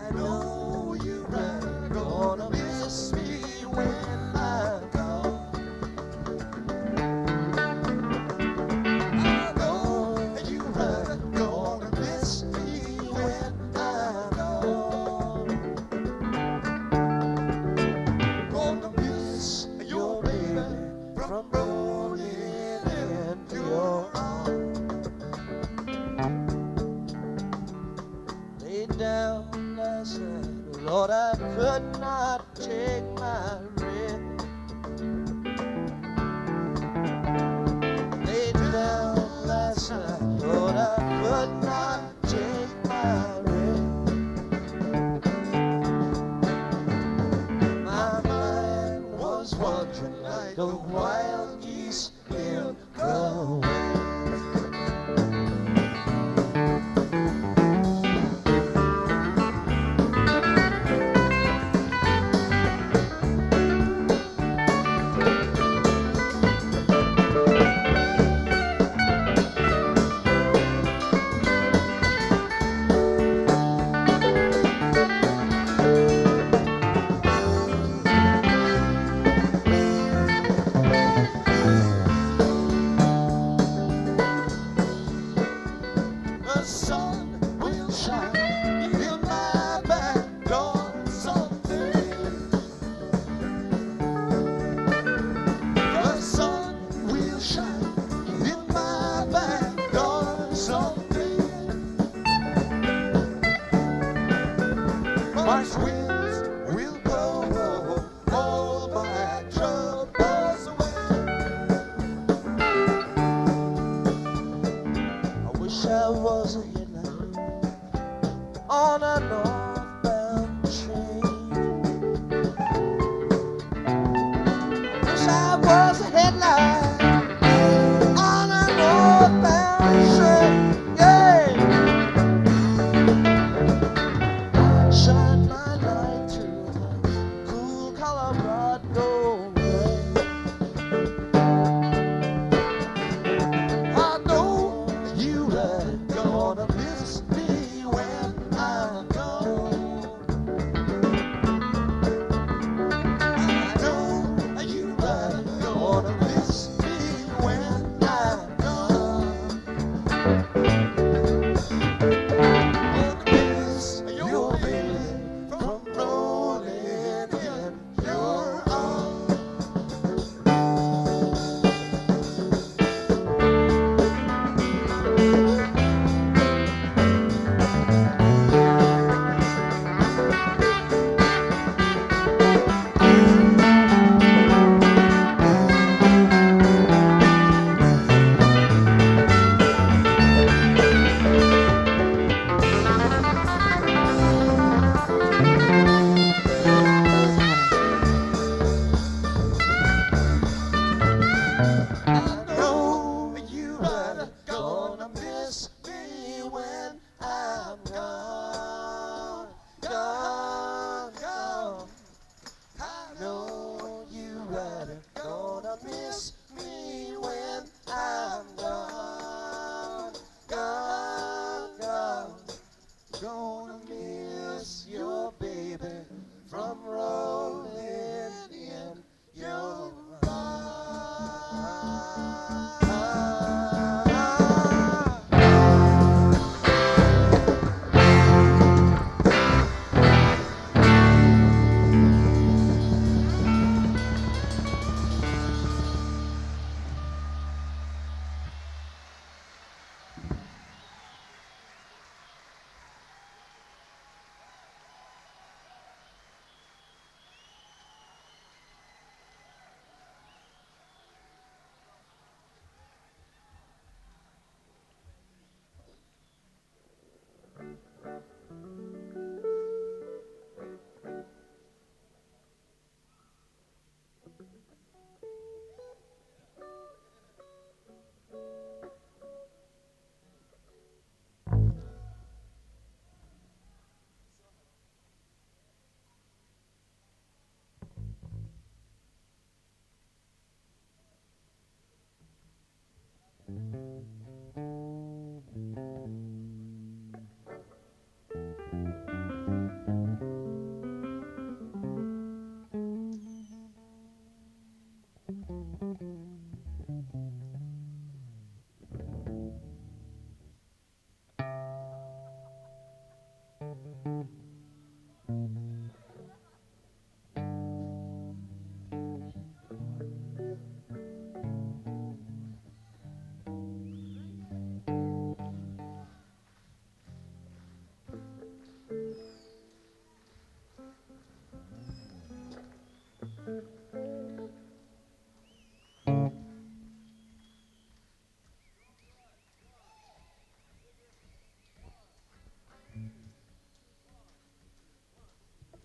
know you're right. Gonna miss me when I'm gone. I know you're right. Gonna miss me when I'm gone. Gonna miss your baby from rolling into your arms. Laid down last night, Lord, I could not take my rest. Laid down last night, Lord, I could not take my rest. My mind was wandering like a wild geese in the wind. The sun will shine in my back door someday. The sun will shine in my back door someday. March winds will blow all my troubles away. I wish I was a headlight on a northbound train. I wish I was a headlight on a northbound train. Yeah. I'd shine my light through the cool Colorado rain. I know you ain't gonna miss me when I'm gone. I know you ain't gonna miss me when I'm gone. Gonna miss your baby from rolling in your arms. I know you are gonna miss me when I'm gone, gone, gone. I know you are gonna miss me when I'm gone, gone, gone. Gonna miss your baby from rolling in your arms.